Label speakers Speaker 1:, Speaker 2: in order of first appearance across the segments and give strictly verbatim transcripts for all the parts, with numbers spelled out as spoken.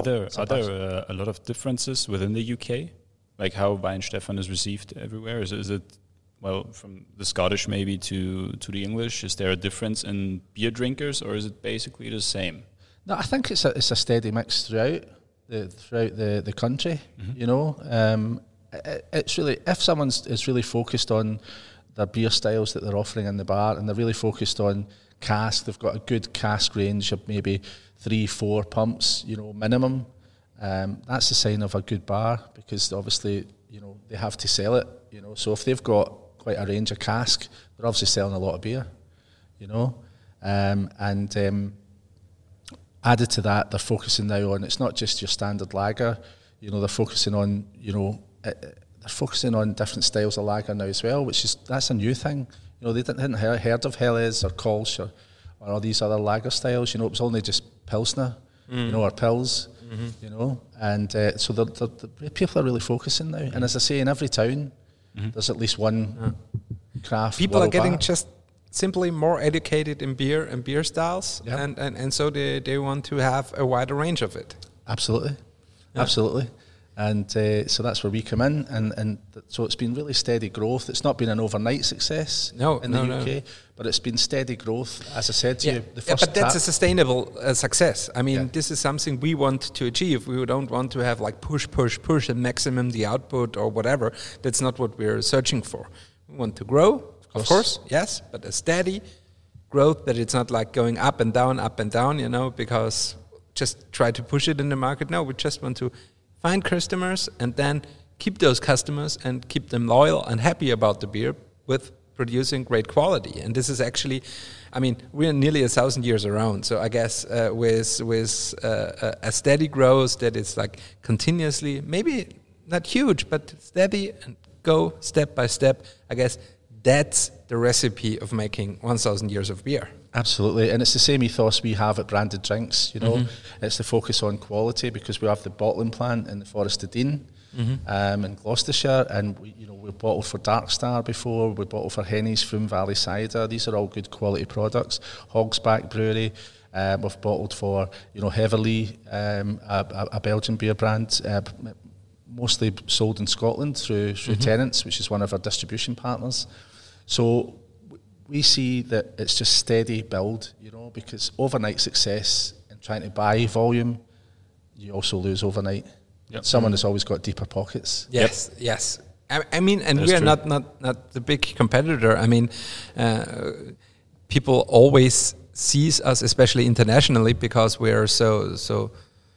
Speaker 1: Are there are there uh, a lot of differences within the U K, like how Weihenstephan is received everywhere? Is is it well from the Scottish maybe to to the English? Is there a difference in beer drinkers, or is it basically the same?
Speaker 2: No, I think it's a it's a steady mix throughout the throughout the the country. Mm-hmm. You know, um, it, it's really if someone's is really focused on their beer styles that they're offering in the bar, and they're really focused on cask. They've got a good cask range of maybe three, four pumps, you know, minimum. Um, that's a sign of a good bar, because obviously, you know, they have to sell it. You know, so if they've got quite a range of cask, they're obviously selling a lot of beer. You know, um, and um, added to that, they're focusing now on, it's not just your standard lager. You know, they're focusing on, you know, uh, they're focusing on different styles of lager now as well, which is that's a new thing. You know, they didn't hadn't heard, heard of Helles or Kolsch or, or all these other lager styles. You know, it was only just Pilsner, mm. you know, or Pils, mm-hmm. you know. And uh, so the, the, the people are really focusing now. Mm. And as I say, in every town, mm-hmm. there's at least one yeah. craft
Speaker 3: People are getting
Speaker 2: bar.
Speaker 3: just simply more educated in beer and beer styles, yep. and, and, and so they, they want to have a wider range of it.
Speaker 2: Absolutely, yeah. absolutely. And uh, so that's where we come in, and, and th- so it's been really steady growth. It's not been an overnight success
Speaker 3: no,
Speaker 2: in
Speaker 3: no,
Speaker 2: the U K,
Speaker 3: no.
Speaker 2: but it's been steady growth. As I said to
Speaker 3: yeah.
Speaker 2: you, the
Speaker 3: yeah,
Speaker 2: first
Speaker 3: but that's
Speaker 2: tap-
Speaker 3: a sustainable uh, success. I mean,
Speaker 2: yeah.
Speaker 3: this is something we want to achieve. We don't want to have like push, push, push and maximum the output or whatever. That's not what we're searching for. We want to grow, of course, of course yes, but a steady growth, that it's not like going up and down, up and down, you know, because just try to push it in the market. No, we just want to find customers and then keep those customers and keep them loyal and happy about the beer with producing great quality. And this is actually, I mean, we're nearly a thousand years around. So I guess uh, with with uh, a steady growth that is like continuously, maybe not huge, but steady and go step by step, I guess that's the recipe of making one thousand years of beer.
Speaker 2: Absolutely, and it's the same ethos we have at Branded Drinks, you know.
Speaker 3: Mm-hmm.
Speaker 2: It's the focus on quality, because we have the bottling plant in the Forest of Dean mm-hmm. um, in Gloucestershire, and we, you know, we've bottled for Dark Star before, we bottled for Henny's Froome Valley Cider. These are all good quality products. Hogsback Brewery, um, we've bottled for, you know, Heverlee, um, a, a Belgian beer brand, uh, mostly sold in Scotland through, through mm-hmm. Tennent's, which is one of our distribution partners. So we see that it's just steady build, you know, because overnight success and trying to buy volume, you also lose overnight. Yep. Someone mm. has always got deeper pockets.
Speaker 3: Yes, yep. yes. I, I mean, and
Speaker 1: That's
Speaker 3: we are
Speaker 1: true.
Speaker 3: not, not, not the big competitor. I mean, uh, people always sees us, especially internationally, because we are so so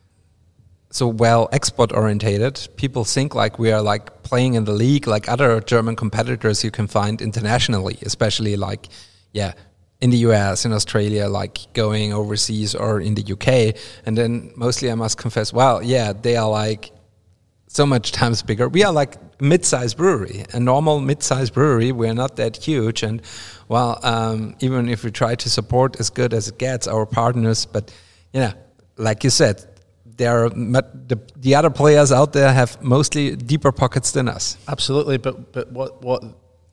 Speaker 3: so well export orientated. People think like we are like playing in the league like other German competitors you can find internationally, especially like, yeah, in the U S, in Australia, like going overseas, or in the U K. And then mostly I must confess, well, yeah, they are like so much times bigger. We are like mid-sized brewery, a normal mid-sized brewery. We're not that huge. And well, um, even if we try to support as good as it gets our partners, but you know, like you said, there are the, the other players out there have mostly deeper pockets than us.
Speaker 2: Absolutely, but but what what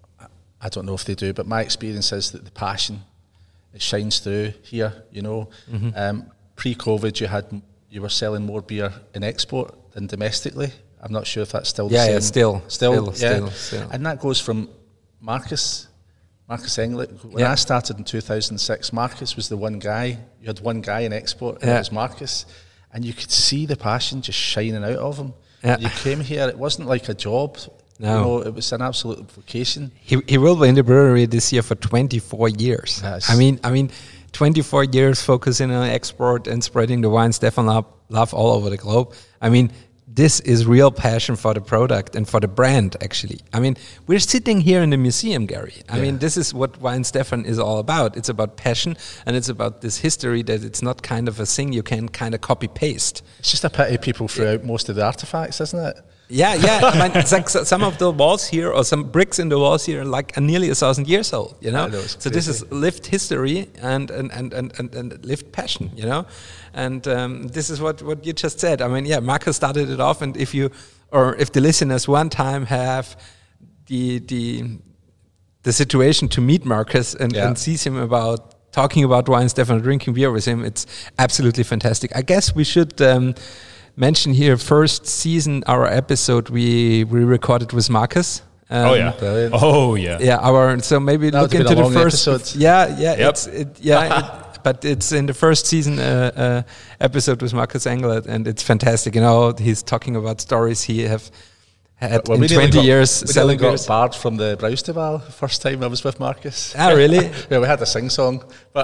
Speaker 2: I don't know if they do, but my experience is that the passion, it shines through here. You know, mm-hmm. um, pre-COVID, you had you were selling more beer in export than domestically. I'm not sure if that's still the
Speaker 3: yeah,
Speaker 2: same.
Speaker 3: Yeah, still,
Speaker 2: still,
Speaker 3: still,
Speaker 2: yeah.
Speaker 3: still, still.
Speaker 2: And that goes from Marcus, Marcus Englert. When
Speaker 3: yeah.
Speaker 2: I started in two thousand six, Marcus was the one guy. You had one guy in export, and
Speaker 3: yeah.
Speaker 2: it was Marcus. And you could see the passion just shining out of him.
Speaker 3: Yeah.
Speaker 2: You came here, it wasn't like a job.
Speaker 3: No.
Speaker 2: You know, it was an absolute vocation.
Speaker 3: He he will be in the brewery this year for twenty-four years.
Speaker 2: Yes.
Speaker 3: I mean, I mean, twenty-four years focusing on export and spreading the Weihenstephan love, love all over the globe. I mean, this is real passion for the product and for the brand, actually. I mean, we're sitting here in the museum, Gary. I yeah. mean, this is what Weihenstephan is all about. It's about passion, and it's about this history that it's not kind of a thing you can kind of copy-paste.
Speaker 2: It's just a pity people threw out most of the artifacts, isn't it?
Speaker 3: Yeah, yeah. I mean, it's like some of the walls here, or some bricks in the walls here, are like are nearly a thousand years old. You know,
Speaker 2: know
Speaker 3: so this is lived history and and, and, and, and and lived passion. You know, and um, this is what, what you just said. I mean, yeah, Marcus started it off, and if you or if the listeners one time have the the the situation to meet Marcus and,
Speaker 2: yeah.
Speaker 3: and sees him about talking about Weihenstephan, drinking beer with him, it's absolutely fantastic. I guess we should. Um, mention here first season, our episode we we recorded with Marcus. Um,
Speaker 1: oh yeah,
Speaker 2: brilliant.
Speaker 1: oh yeah,
Speaker 3: yeah. Our so maybe
Speaker 2: That
Speaker 3: look
Speaker 2: would have
Speaker 3: into
Speaker 2: been
Speaker 3: the
Speaker 2: a long
Speaker 3: first.
Speaker 2: episode.
Speaker 3: Yeah, yeah,
Speaker 1: Yep.
Speaker 3: it's it, yeah. it, but it's in the first season uh, uh, episode with Marcus Englert, and it's fantastic. You know, he's talking about stories he have had
Speaker 2: Well,
Speaker 3: in
Speaker 2: we nearly
Speaker 3: twenty
Speaker 2: got-
Speaker 3: years
Speaker 2: We
Speaker 3: selling
Speaker 2: nearly
Speaker 3: beers.
Speaker 2: got barred from the Braustival the first time I was with Marcus.
Speaker 3: Ah, really?
Speaker 2: Yeah, we had a sing song, but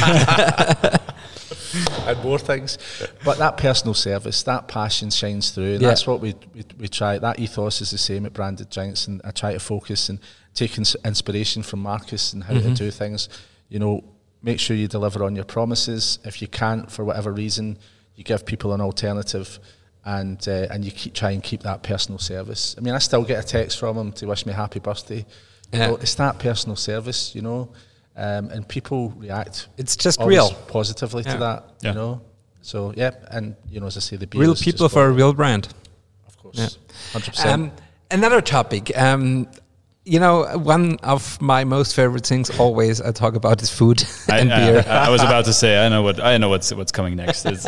Speaker 2: and more things. But that personal service, that passion shines through, and
Speaker 3: Yeah.
Speaker 2: that's what we, we we try. That ethos is the same at Branded Drinks, and I try to focus and take ins- inspiration from Marcus and how
Speaker 3: Mm-hmm.
Speaker 2: to do things. You know, make sure you deliver on your promises. If you can't, for whatever reason, you give people an alternative. And uh, and you keep, try and keep that personal service. I mean, I still get a text from him to wish me happy birthday. You
Speaker 3: Yeah.
Speaker 2: know, it's that personal service, you know, um, and people react.
Speaker 3: It's just
Speaker 2: always
Speaker 3: real.
Speaker 2: positively
Speaker 3: Yeah.
Speaker 2: to that,
Speaker 1: Yeah.
Speaker 2: you know. So yeah, and you know, as I say, the beer
Speaker 3: Real
Speaker 2: is
Speaker 3: people
Speaker 2: just
Speaker 3: for a
Speaker 2: what-
Speaker 3: real brand.
Speaker 2: of course,
Speaker 3: Yeah.
Speaker 2: hundred percent.
Speaker 3: Um, another topic. Um, you know, one of my most favorite things always I talk about is food
Speaker 1: I,
Speaker 3: and
Speaker 1: I-
Speaker 3: beer.
Speaker 1: I, I was about to say, I know what I know what's what's coming next. It's,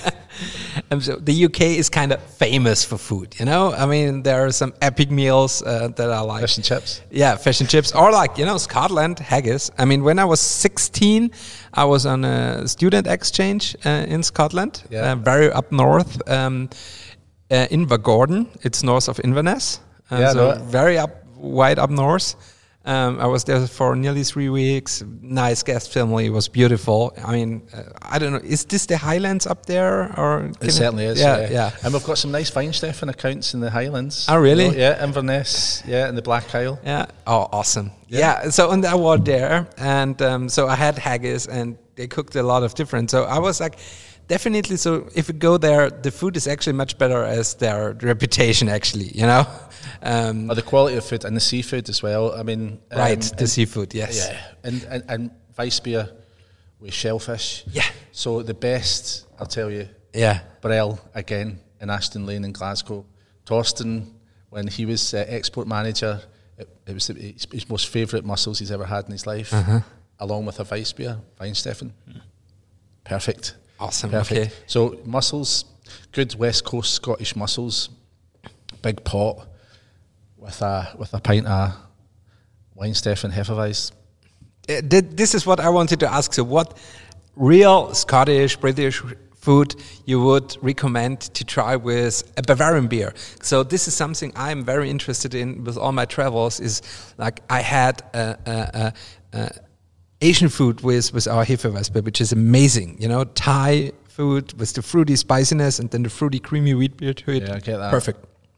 Speaker 3: Um, so the U K is kind of famous for food, you know. I mean, there are some epic meals uh, that I like.
Speaker 2: Fish and chips.
Speaker 3: Yeah, fish and chips, or like you know, Scotland haggis. I mean, when I was sixteen, I was on a student exchange uh, in Scotland,
Speaker 2: Yeah.
Speaker 3: uh, very up north, um, uh, Invergordon. It's north of Inverness, uh,
Speaker 2: Yeah, I
Speaker 3: so
Speaker 2: know it.
Speaker 3: very up, wide up north. Um, I was there for nearly three weeks. Nice guest family. It was beautiful. I mean, uh, I don't know. Is this the Highlands up there, or can
Speaker 2: It certainly is.
Speaker 3: Yeah,
Speaker 2: Yeah,
Speaker 3: yeah.
Speaker 2: And we've got some nice Weinsteffen accounts in the Highlands.
Speaker 3: Oh, really?
Speaker 2: You know, yeah, Inverness. Yeah, in the Black Isle.
Speaker 3: Yeah. Oh, awesome. Yeah.
Speaker 2: Yeah.
Speaker 3: So and I was there, and um, so I had haggis, and they cooked a lot of different. So I was like, definitely. So if you go there, the food is actually much better as their reputation. Actually, you know. Um,
Speaker 2: Or the quality of food and the seafood as well. I mean,
Speaker 3: right.
Speaker 2: um,
Speaker 3: The seafood. Yes.
Speaker 2: Yeah, and and, and Weissbier with shellfish.
Speaker 3: Yeah.
Speaker 2: So the best, I'll tell you,
Speaker 3: Yeah.
Speaker 2: Brell again in Ashton Lane in Glasgow. Torsten, when he was uh, export manager, it, it was the, his, his most favourite mussels he's ever had in his life,
Speaker 3: Uh-huh.
Speaker 2: along with a Weissbier, Weinsteffen. Perfect.
Speaker 3: Awesome.
Speaker 2: Perfect.
Speaker 3: Okay.
Speaker 2: So mussels, good West Coast Scottish mussels, big pot with a with a pint of Weinsteffen Hefeweiss.
Speaker 3: Uh, th- this is what I wanted to ask. So, what real Scottish, British food you would recommend to try with a Bavarian beer? So, this is something I'm very interested in with all my travels. Is like I had a, a, a, a Asian food with with our Hefeweiss beer, which is amazing. You know, Thai food with the fruity spiciness and then the fruity creamy wheat beer to it.
Speaker 2: Yeah, I get that.
Speaker 3: Perfect.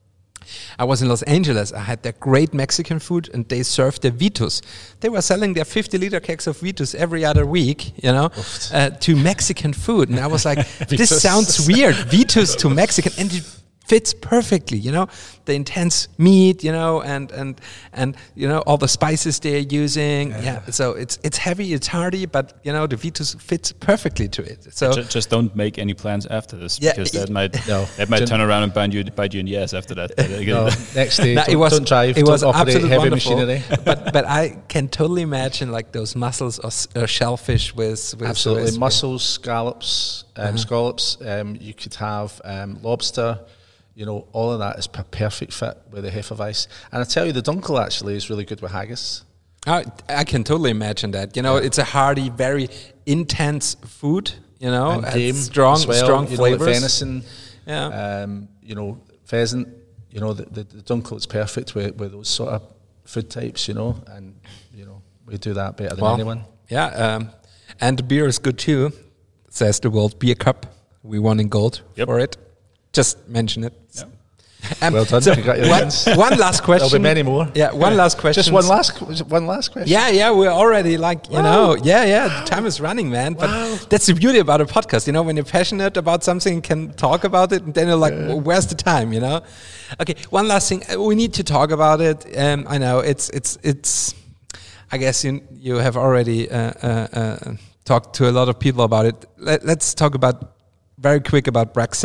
Speaker 3: I was in Los Angeles. I had their great Mexican food, and they served their Vitus. They were selling their fifty liter kegs of Vitus every other week, you know, uh, to Mexican food. And I was like, this
Speaker 2: Vitus.
Speaker 3: sounds weird. Vitus to Mexican, and it fits perfectly, you know, the intense meat, you know, and and and you know all the spices they're using. Yeah, yeah. So it's it's heavy, it's hearty, but you know the Vitus fits perfectly to it. So
Speaker 1: just, just don't make any plans after this,
Speaker 3: Yeah,
Speaker 1: because that might
Speaker 2: no.
Speaker 1: that might
Speaker 2: Don't-
Speaker 1: turn around and bite you bite you in the ass after that.
Speaker 2: No, next day,
Speaker 3: No,
Speaker 2: don't,
Speaker 3: it was,
Speaker 2: don't drive,
Speaker 3: it
Speaker 2: don't
Speaker 3: was
Speaker 2: operate
Speaker 3: absolutely
Speaker 2: heavy
Speaker 3: wonderful.
Speaker 2: machinery.
Speaker 3: but but I can totally imagine like those mussels or, s- or shellfish with, with
Speaker 2: Absolutely,
Speaker 3: with-
Speaker 2: mussels, scallops, um,
Speaker 3: Uh-huh.
Speaker 2: scallops. Um, you could have um, lobster. You know, all of that is a perfect fit with the Hefeweiss. And I tell you, the Dunkel actually is really good with haggis.
Speaker 3: I, I can totally imagine that. You know, it's a hearty, very intense food. You know,
Speaker 2: and
Speaker 3: has
Speaker 2: game
Speaker 3: strong,
Speaker 2: as well,
Speaker 3: strong
Speaker 2: you know, like
Speaker 3: flavors.
Speaker 2: venison,
Speaker 3: Yeah.
Speaker 2: um, you know, pheasant. You know, the, the, the Dunkel is perfect with, with those sort of food types. You know, and you know we do that better than
Speaker 3: Well,
Speaker 2: anyone.
Speaker 3: Yeah, um, and the beer is good too. Says the World Beer Cup. We won in gold
Speaker 1: Yep.
Speaker 3: for it. Just mention it.
Speaker 1: Yep.
Speaker 3: Um,
Speaker 2: Well done,
Speaker 3: so
Speaker 2: congratulations.
Speaker 3: One, one last question.
Speaker 2: There'll be many more.
Speaker 3: Yeah, one last question.
Speaker 2: Just one last, one last question.
Speaker 3: Yeah, yeah, we're already like, you
Speaker 2: Wow.
Speaker 3: know, yeah, yeah, the time is running, man. But
Speaker 2: Wow.
Speaker 3: that's the beauty about a podcast, you know, when you're passionate about something, you can talk about it, and then you're like, well, where's the time, you know? Okay, one last thing. Uh, We need to talk about it. Um, I know it's, it's, it's, I guess you, you have already uh, uh, uh, talked to a lot of people about it. Let, let's talk about, very quick about Brexit.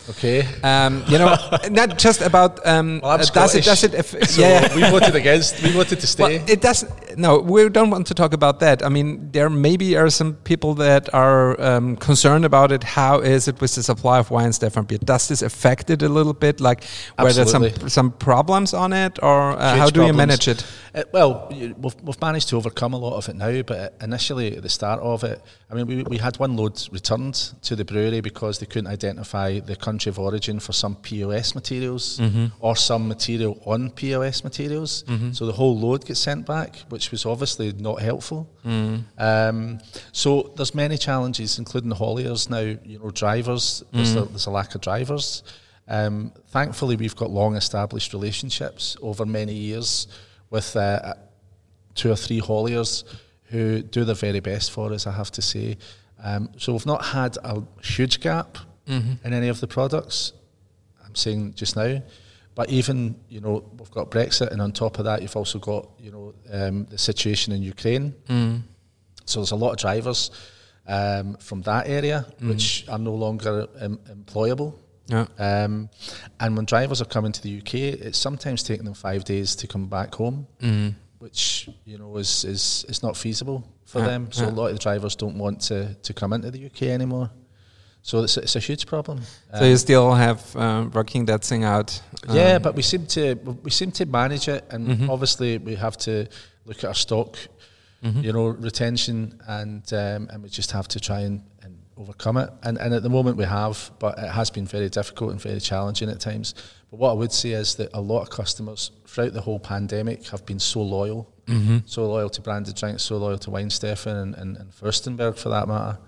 Speaker 2: Okay.
Speaker 3: Um, you know, not just about um,
Speaker 2: Well, I'm
Speaker 3: uh, does it does it
Speaker 2: Scottish,
Speaker 3: aff-
Speaker 2: so
Speaker 3: yeah.
Speaker 2: we voted against. We voted to stay.
Speaker 3: Well, it does. No, we don't want to talk about that. I mean, there maybe are some people that are um, concerned about it. How is it with the supply of Weihenstephan beer? Does this affect it a little bit? Like, were there some
Speaker 2: Absolutely.
Speaker 3: some problems on it, or uh,
Speaker 2: Huge
Speaker 3: how do you
Speaker 2: problems.
Speaker 3: manage it?
Speaker 2: Uh, well, you- we've, we've managed to overcome a lot of it now, but initially at the start of it, I mean, we, we had one load returned to the brewery because they couldn't identify the country of origin for some P O S materials
Speaker 3: Mm-hmm.
Speaker 2: or some material on P O S materials. So the whole load gets sent back, which was obviously not helpful.
Speaker 3: Mm.
Speaker 2: Um, so there's many challenges, including the hauliers now. You know, drivers. There's,
Speaker 3: Mm.
Speaker 2: a, there's a lack of drivers. Um, thankfully, we've got long-established relationships over many years with uh, two or three hauliers who do their very best for us, I have to say. Um, so we've not had a huge gap
Speaker 3: Mm-hmm.
Speaker 2: in any of the products, I'm saying just now. But even, you know, we've got Brexit, and on top of that, you've also got, you know, um, the situation in Ukraine.
Speaker 3: Mm.
Speaker 2: So there's a lot of drivers um, from that area
Speaker 3: Mm.
Speaker 2: which are no longer um, employable.
Speaker 3: Yeah.
Speaker 2: Um, and when drivers are coming to the U K, it's sometimes taking them five days to come back home,
Speaker 3: Mm.
Speaker 2: which, you know, is is, is not feasible for
Speaker 3: Yeah,
Speaker 2: them. So
Speaker 3: yeah.
Speaker 2: a lot of the drivers don't want to, to come into the U K anymore. So it's, it's a huge problem.
Speaker 3: So you still have uh, working that thing out.
Speaker 2: Yeah,
Speaker 3: um,
Speaker 2: but we seem to we seem to manage it, and
Speaker 3: Mhm.
Speaker 2: obviously we have to look at our stock,
Speaker 3: mhm.
Speaker 2: you know, retention, and um, and we just have to try and, and overcome it. And and at the moment we have, but it has been very difficult and very challenging at times. But what I would say is that a lot of customers throughout the whole pandemic have been so loyal,
Speaker 3: Mhm.
Speaker 2: so loyal to branded drinks, so loyal to Weihenstephan and, and, and Furstenberg for that matter.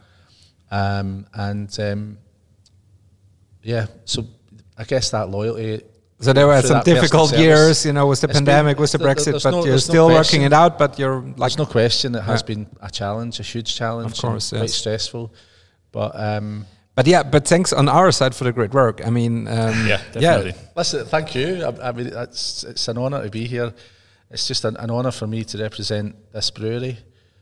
Speaker 2: Um, and um, yeah, so I guess that loyalty.
Speaker 3: So there were
Speaker 2: through
Speaker 3: some
Speaker 2: that personal
Speaker 3: difficult
Speaker 2: service,
Speaker 3: years, you know, with the
Speaker 2: it's been-
Speaker 3: pandemic, with the
Speaker 2: there-
Speaker 3: Brexit,
Speaker 2: there's
Speaker 3: but
Speaker 2: no-
Speaker 3: you're
Speaker 2: there's no
Speaker 3: still working
Speaker 2: question.
Speaker 3: it out. But you're like,
Speaker 2: There's no question it has
Speaker 3: Yeah.
Speaker 2: been a challenge, a huge challenge,
Speaker 3: Of course,
Speaker 2: and quite
Speaker 3: yes.
Speaker 2: stressful. But um,
Speaker 3: but yeah, but thanks on our side for the great work. I mean, um,
Speaker 1: Yeah, definitely.
Speaker 2: listen, thank you. I, I mean, it's it's an honour to be here. It's just an, an honour for me to represent this brewery,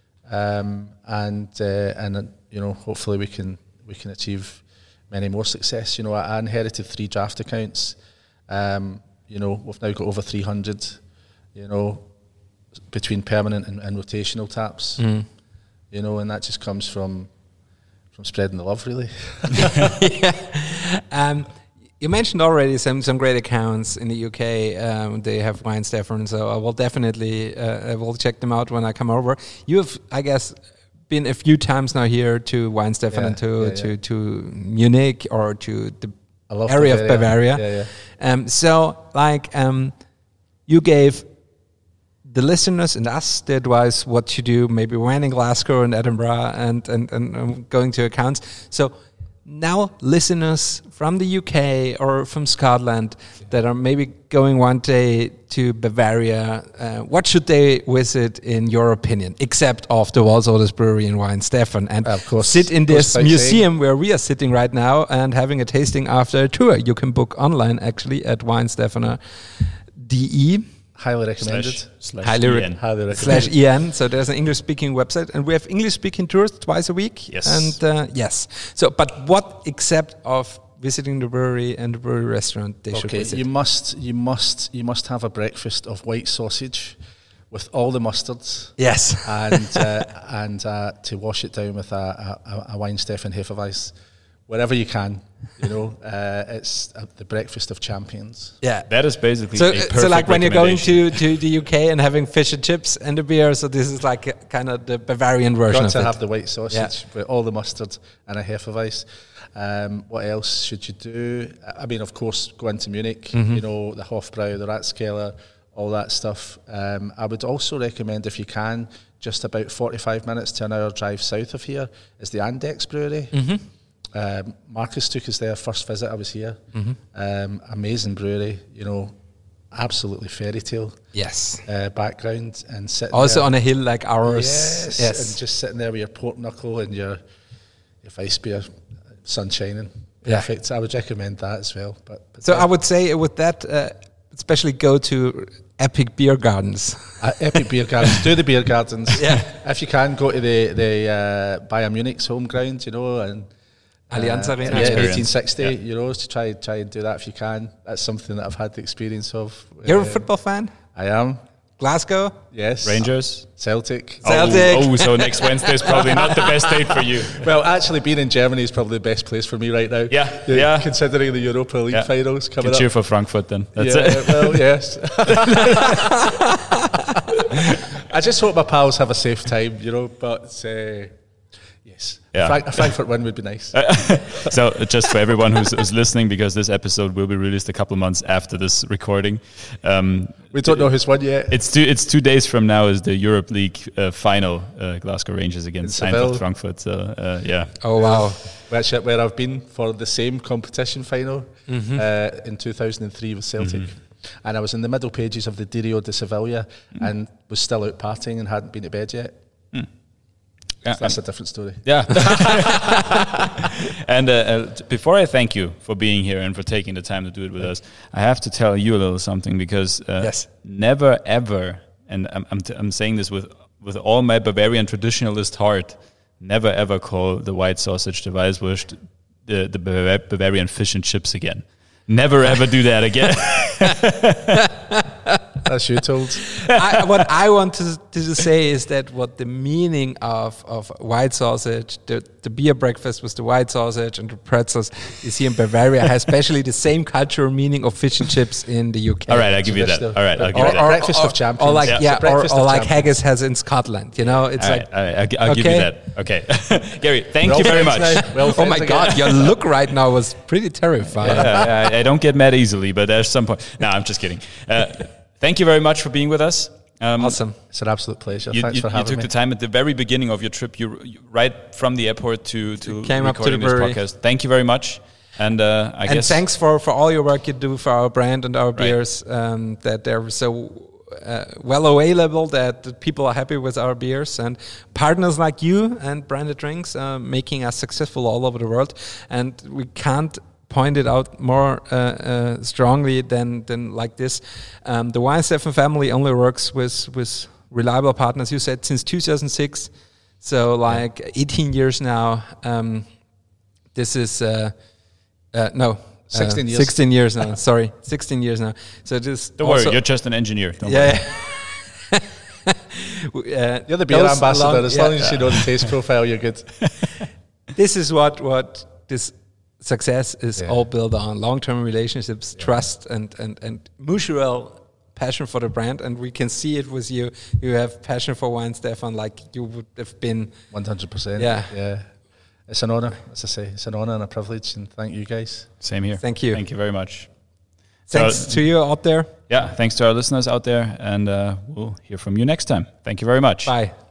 Speaker 2: um, and uh, and uh, you know, hopefully we can we can achieve many more success. You know, I, I inherited three draft accounts. Um, you know, we've now got over three hundred. You know, between permanent and, and rotational taps.
Speaker 3: Mm.
Speaker 2: You know, and that just comes from from spreading the love, really.
Speaker 3: yeah. Um, you mentioned already some some great accounts in the U K. Um, they have Weihenstephan, so I will definitely uh, I will check them out when I come over. You have, I guess, been a few times now here to Weihenstephan
Speaker 2: Yeah,
Speaker 3: and to,
Speaker 2: yeah,
Speaker 3: to
Speaker 2: yeah.
Speaker 3: to Munich or to the
Speaker 2: I love
Speaker 3: area of Bavaria.
Speaker 2: Yeah, yeah.
Speaker 3: Um, so, like, um, you gave the listeners and us the advice what to do, maybe when in Glasgow and Edinburgh and, and, and um, going to accounts. So now listeners from the U K or from Scotland that are maybe going one day to Bavaria, uh, what should they visit in your opinion, except of the Walsallers Brewery in Weihenstephan, and
Speaker 2: Of course,
Speaker 3: sit in
Speaker 2: goes
Speaker 3: this
Speaker 2: without
Speaker 3: museum where we are sitting right now and having a tasting after a tour. You can book online actually at weihenstephan dot d e.
Speaker 2: Highly recommended.
Speaker 1: Slash, slash
Speaker 3: Highly re-
Speaker 1: E N.
Speaker 2: Highly
Speaker 3: slash
Speaker 2: recommended.
Speaker 3: en. So there's an English speaking website, and we have English speaking tours twice a week.
Speaker 1: Yes.
Speaker 3: And uh, yes. So, but what except of visiting the brewery and the brewery restaurant they should
Speaker 2: Okay,
Speaker 3: visit?
Speaker 2: you must, you must, you must have a breakfast of white sausage with all the mustards,
Speaker 3: yes.
Speaker 2: and uh, and uh, to wash it down with a, a, a Weihenstephan Hefeweiss, wherever you can. You know, uh, it's uh, the breakfast of champions.
Speaker 3: Yeah.
Speaker 1: That is basically
Speaker 3: So,
Speaker 1: a
Speaker 3: uh,
Speaker 1: perfect
Speaker 3: so like when you're going
Speaker 1: recommendation.
Speaker 3: to, to the U K and having fish and chips and a beer, so this is like a, kind of the Bavarian version
Speaker 2: Got
Speaker 3: of
Speaker 2: to
Speaker 3: it.
Speaker 2: have the white sausage with all the mustard and a Hefeweiss. Um, what else should you do? I mean, of course, go into Munich.
Speaker 3: Mm-hmm.
Speaker 2: You know, the Hofbrau, the Ratskeller, all that stuff. Um, I would also recommend, if you can, just about forty-five minutes to an hour drive south of here is the Andex Brewery.
Speaker 3: Mm-hmm.
Speaker 2: Um, Marcus took us there first visit. I was here.
Speaker 3: Mm-hmm.
Speaker 2: Um, amazing brewery. You know, absolutely fairy tale
Speaker 3: Yes.
Speaker 2: uh, background, and sitting
Speaker 3: Also
Speaker 2: there.
Speaker 3: on a hill like ours.
Speaker 2: Yes,
Speaker 3: Yes.
Speaker 2: and just sitting there with your pork knuckle and your your Weiss beer, sun shining.
Speaker 3: Yeah.
Speaker 2: Perfect. I would recommend that as well. But, but
Speaker 3: So
Speaker 2: yeah.
Speaker 3: I would say with that, uh, especially go to Epic Beer Gardens.
Speaker 2: Uh, Epic Beer Gardens. Do the beer gardens.
Speaker 3: Yeah.
Speaker 2: If you can, go to the the uh, Bayern Munich's home ground, you know, and
Speaker 3: Allianz
Speaker 2: uh,
Speaker 3: Arena.
Speaker 2: yeah,
Speaker 1: Experience.
Speaker 2: eighteen sixty
Speaker 1: Yeah.
Speaker 2: euros to try try and do that if you can. That's something that I've had the experience of.
Speaker 3: You're a
Speaker 2: Um,
Speaker 3: football fan?
Speaker 2: I am.
Speaker 3: Glasgow?
Speaker 2: Yes.
Speaker 1: Rangers.
Speaker 2: Celtic.
Speaker 3: Celtic.
Speaker 1: Oh, oh, so next Wednesday is probably not the best date for you.
Speaker 2: Well, actually, being in Germany is probably the best place for me right now.
Speaker 1: Yeah, yeah.
Speaker 2: Considering the Europa League
Speaker 1: Yeah.
Speaker 2: finals coming
Speaker 1: Can
Speaker 2: up.
Speaker 1: cheer for Frankfurt then. That's
Speaker 2: yeah,
Speaker 1: it.
Speaker 2: well, yes. I just hope my pals have a safe time, you know. But uh, yes,
Speaker 1: Yeah.
Speaker 2: Frank- a Frankfurt win would be nice.
Speaker 1: So just for everyone who's, who's listening, because this episode will be released a couple months after this recording. Um,
Speaker 2: We don't know who's won yet.
Speaker 1: It's two. It's two days from now is the Europe League uh, final. Uh, Glasgow Rangers against
Speaker 2: In Seville.
Speaker 1: Eintracht Frankfurt. So uh, yeah,
Speaker 3: Oh, wow.
Speaker 2: Which, where I've been for the same competition final uh, in two thousand three with Celtic. And I was in the middle pages of the Diario de Sevilla and was still out partying and hadn't been to bed yet.
Speaker 1: yeah.
Speaker 2: So that's a different story.
Speaker 1: Yeah. And uh, uh, t- before I thank you for being here and for taking the time to do it with us, I have to tell you a little something, because uh,
Speaker 3: Yes.
Speaker 1: never ever, and I'm I'm, t- I'm saying this with with all my Bavarian traditionalist heart, never ever call the white sausage, the Weißwurst, the the Bavar- Bavarian fish and chips again. Never ever do that again.
Speaker 2: That's you told.
Speaker 3: I, what I want to, to say is that what the meaning of, of white sausage, the, the beer breakfast with the white sausage and the pretzels is here in Bavaria, has especially the same cultural meaning of fish and chips in the U K.
Speaker 1: All right, I'll give you that. All right, I'll give you that.
Speaker 2: Breakfast of champions.
Speaker 3: Or like,
Speaker 2: Yeah.
Speaker 3: yeah,
Speaker 2: It's a
Speaker 3: or,
Speaker 2: breakfast
Speaker 3: or
Speaker 2: of
Speaker 3: like
Speaker 2: champions.
Speaker 3: haggis has in Scotland, you know? It's
Speaker 1: All
Speaker 3: like,
Speaker 1: right, all right, I'll, gi- I'll give you
Speaker 3: Okay.
Speaker 1: that. Okay. Gary, thank
Speaker 2: Well
Speaker 1: you very
Speaker 2: friends
Speaker 1: much.
Speaker 2: now. Well
Speaker 3: oh
Speaker 2: friends
Speaker 3: my
Speaker 2: again.
Speaker 3: God, your look right now was pretty terrifying.
Speaker 1: Yeah, I, I don't get mad easily, but there's some point. No, I'm just kidding. Uh, thank you very much for being with us. Um,
Speaker 3: Awesome.
Speaker 2: It's an absolute pleasure.
Speaker 1: You,
Speaker 2: Thanks
Speaker 1: you,
Speaker 2: for
Speaker 1: you
Speaker 2: having
Speaker 1: took
Speaker 2: me.
Speaker 1: the time at the very beginning of your trip, you, you right from the airport to, to
Speaker 3: Came up to
Speaker 1: recording
Speaker 3: the
Speaker 1: this
Speaker 3: brewery.
Speaker 1: podcast. Thank you very much. And uh, I
Speaker 3: and
Speaker 1: guess
Speaker 3: thanks for, for all your work you do for our brand and our
Speaker 1: Right.
Speaker 3: beers, um, that they're so uh, well available that the people are happy with our beers, and partners like you and Branded Drinks uh, making us successful all over the world. And we can't point it out more uh, uh, strongly than than like this. Um, the Weinsteffen family only works with with reliable partners. You said since two thousand six, so like yeah. eighteen years now. Um, this is uh, uh, no.
Speaker 2: sixteen
Speaker 3: uh,
Speaker 2: years.
Speaker 3: sixteen years now. Sorry, sixteen years now. So just
Speaker 1: don't worry, you're just an engineer. Don't worry.
Speaker 3: yeah. uh,
Speaker 2: You're the beer
Speaker 3: those
Speaker 2: ambassador.
Speaker 3: long-
Speaker 2: as
Speaker 3: yeah.
Speaker 2: long as you know the taste profile, you're good.
Speaker 3: This is what what this success is
Speaker 2: Yeah.
Speaker 3: all built on: long-term relationships,
Speaker 2: Yeah.
Speaker 3: trust, and and and mutual passion for the brand. And we can see it with you. You have passion for Weinsteffen, like you would have been.
Speaker 2: one hundred percent.
Speaker 3: Yeah.
Speaker 2: Yeah. It's an honour, as I say. It's an honour and a privilege, and thank you guys.
Speaker 1: Same here.
Speaker 3: Thank you.
Speaker 1: Thank you very much.
Speaker 3: Thanks
Speaker 1: So-
Speaker 3: to you out there.
Speaker 1: Yeah, thanks to our listeners out there, and uh, we'll hear from you next time. Thank you very much.
Speaker 3: Bye.